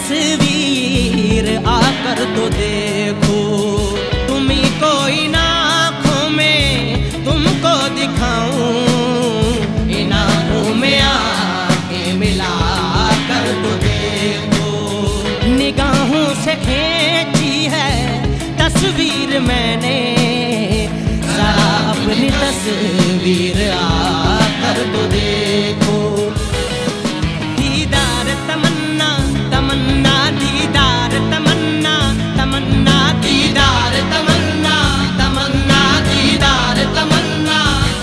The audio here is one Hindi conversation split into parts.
तस्वीर आकर तो देखो, तुम्ही कोई ना आँखों में तुमको दिखाऊं, इन आँखों में आँखें मिला कर तो देखो। निगाहों से खींची है तस्वीर मैंने, जरा अपनी तस्वीर आकर तो देखो। दीदार तमन्ना तमन्ना दीदार तमन्ना तमन्ना दीदार तमन्ना तमन्ना दीदार तमन्ना।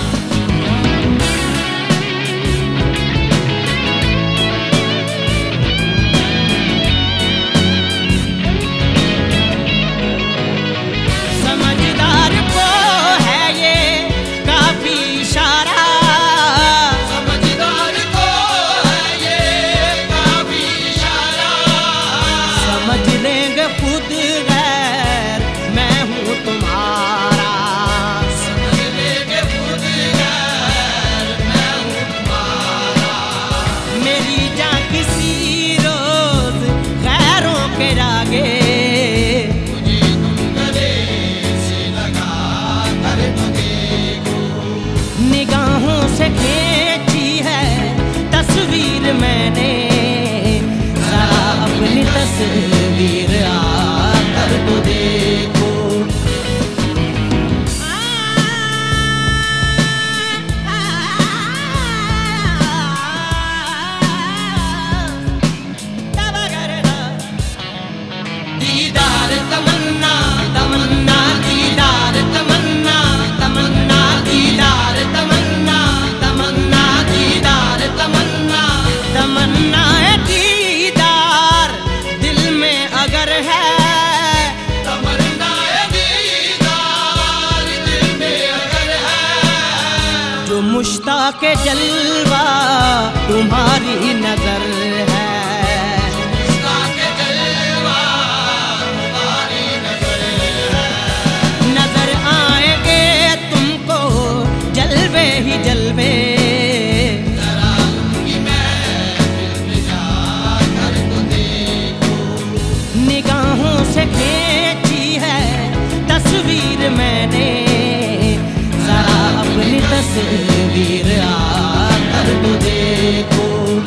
समझदार को है ये काफी इशारा, समझदार को है ये काफी इशारा। समझ लेंगे खुद गैर मैं हूँ तुम्हारा, समझ लेंगे खुद गैर मैं हूँ तुम्हारा। मेरी जान किसी रोज गैरों के आगे, मुझे तुम गले से लगा कर तो देखो। निगाहों से खींची है तस्वीर मैंने, जरा अपनी तस्वीर आकर तो देखो। दीदार तमन्ना तमन्ना दीदार तमन्ना तमन्ना दीदार तमन्ना तमन्ना दीदार तमन्ना। तमन्ना है दीदार दिल में अगर है, तमन्ना है दीदार दिल में अगर है। जो मुश्ताक जलवा तुम्हारी नजर है, मुश्ताक जलवा तुम्हारी नजर है। नजर आएंगे तुमको जलवे ही जलवे, जरा उनकी महफिल में जाकर तो देखो। निगाहों से खींची है तस्वीर मैंने, जरा अपनी तस्वीर आकर तो देखो।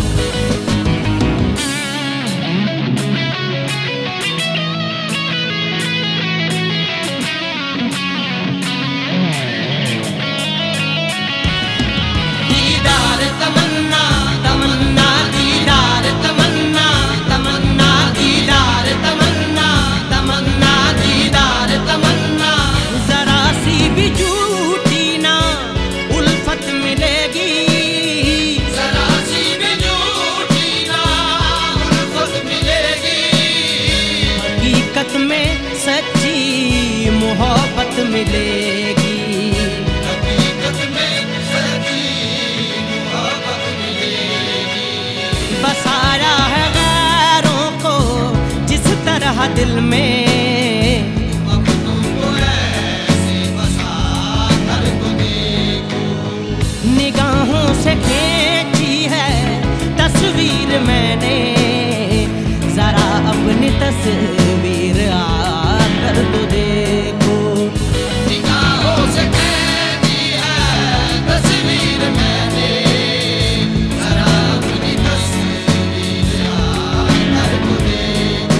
दीदार तमन्ना तमन्ना दीदार तमन्ना तमन्ना दीदार तमन्ना तमन्ना दीदार तमन्ना। जरा सी भी झूठी ना उल्फत मिलेगी, जरा सी भी झूठी ना उल्फत मिलेगी। हकीकत में सच्ची मोहब्बत मिलेगी, हकीकत में सच्ची मोहब्बत मिलेगी। बसाया है गैरों को जिस तरह दिल में, अब तुमको ऐसे बसा कर तो देखो। निगाहों से खींची है तस्वीर मैंने, जरा अपनी तस्वीर आकर तो देखो। निगाहों से खींची है तस्वीर मैंने, जरा अपनी तस्वीर आकर तो देखो।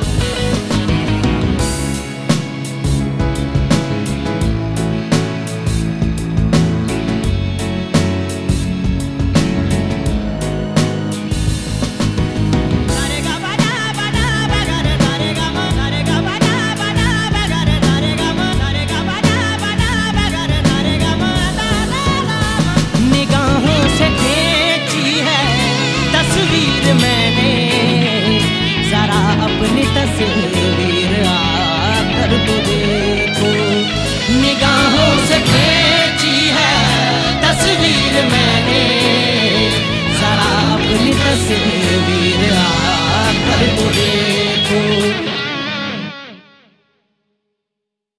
निगाहों से खींची है तस्वीर मैंने, जरा अपनी तस्वीर